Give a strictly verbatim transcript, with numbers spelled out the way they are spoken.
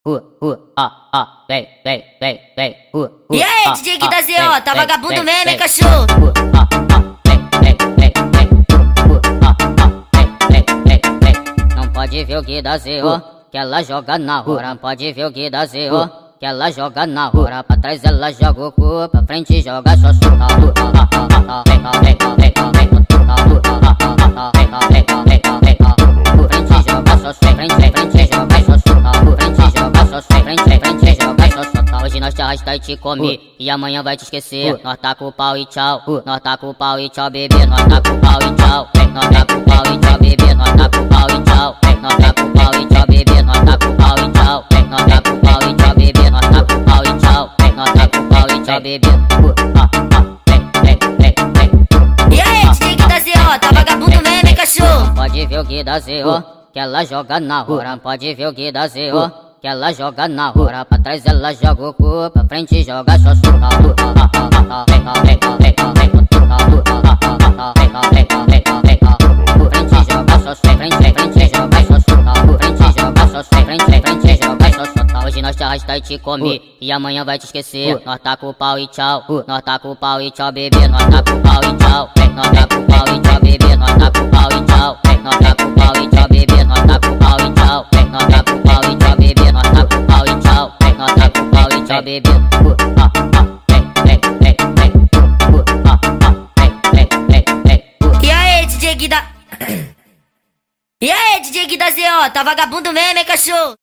Uh, uh, ah, ah, vem, vem, vem, vem, uh, uh, E aí, ah, D J que ah, tá Z O, vem, tá vem, vagabundo vem, mesmo, hein, vem, cachorro? uh, ah, ah, vem, vem, vem, vem, uh, ah, ah, vem, vem, vem, vem. Não pode ver o que dá Z O, que ela joga na hora. Pode ver o que dá Z O, que ela joga na hora. Pra trás ela joga o cu, pra frente joga só chuta. Uh, ah, ah, ah, vem, vem, vem, vem, vem, uh, ah, ah, ah, vem, vem, vem, vem, uh, frente joga só chuta, frente, frente joga só chuta, frente joga só chuta, frente, frente joga só chuta. Hoje nós te arrasta e te come, e amanhã vai te esquecer. Nós tá com o pau e tchau, nós tá com o pau e tchau, bebê. Nós tá com o pau e tchau, nós tá com o pau e tchau, bebê. Nós tá com o pau e tchau, nós tá com o pau e tchau, bebê. Nós tá com o pau e tchau, nós tá com o pau e tchau, bebê. Nós tá com o pau e tchau, nós tá com o pau e tchau, bebê. Ah, ah, vem, vem, vem, vem. E aí, D J que tá Z O, tá vagabundo mesmo, hein, cachorro? Pode ver o que dá Z O, que ela joga na hora. Pode ver o que dá Z O, que ela joga na hora. Pra trás ela joga o cu, pra frente joga só chuta. Ah, ah, ah, vem, vem, vem, vem, ah, ah, ah, vem, vem, vem, vem, ah, frente joga só chuta, frente, frente joga só chuta, frente joga só chuta, frente, frente joga só chuta. Hoje nós te arrasta e te come, e amanhã vai te esquecer. Nós tá com o pau e tchau, nós tá com o pau e tchau, bebê. Nós tá com o pau e tchau, nós tá com o pau e tchau, bebê. Nós tá com o pau e tchau, nós tá com o pau e tchau, bebê. Nós tá com o pau e tchau, nós tá com o pau e tchau, bebê. Nós tá com o pau e tchau, nós tá com o pau e tchau, bebê. Ah, ah, vem, vem, vem, vem, ah, ah, vem, vem, vem, vem. E aí, D J que dá... E aí, D J que tá Z O, tá vagabundo mesmo, hein, cachorro?